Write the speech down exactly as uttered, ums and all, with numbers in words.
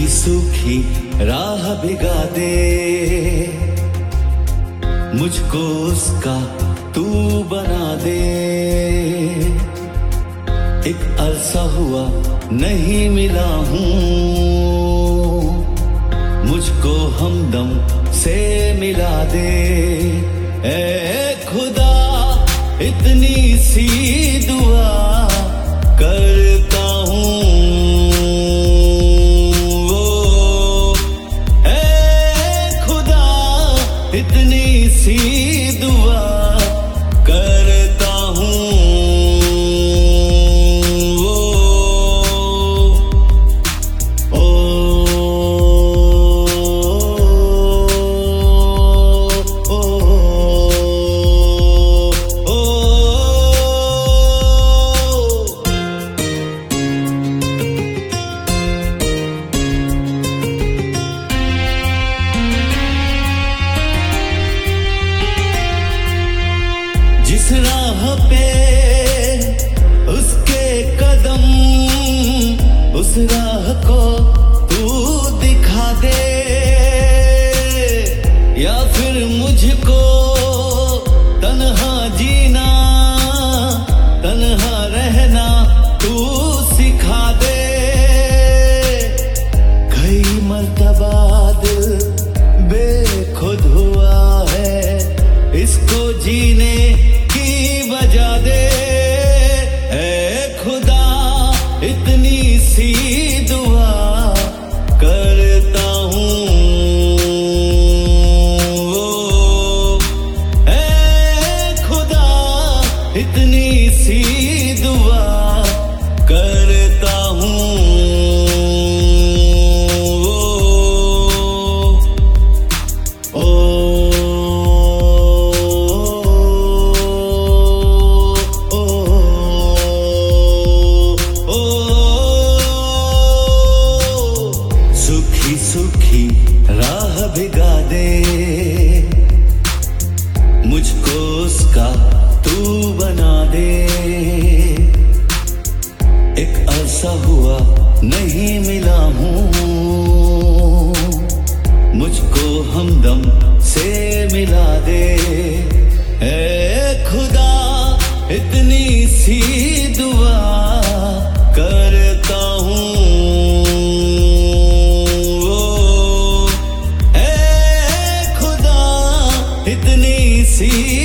सूखी राह भिगा दे, मुझको उसका तू बना दे। एक अरसा हुआ नहीं मिला हूँ, मुझको हमदम से मिला दे। ए खुदा इतनी सी दुआ करता हूँ, इतनी सी दुआ करता हूँ। ओ, ओ, ओ, ओ, जिस राह पे उसके कदम, उस राह को तू दिखा दे, या फिर मुझको तन्हा जीना, तन्हा रहना तू सिखा दे। कई मर्तबा दिल बेखुद हुआ है, इसको जीने बजा दे। ए खुदा इतनी सी दुआ करता हूँ। ए खुदा इतनी सी दुआ करता हूँ। ओ, सूखी राह भिगा दे, मुझको उसका तू बना दे। एक अरसा हुआ नहीं मिला हूँ, मुझको हमदम से मिला दे। ए खुदा इतनी सी दुआ करता हूँ। इतनी सी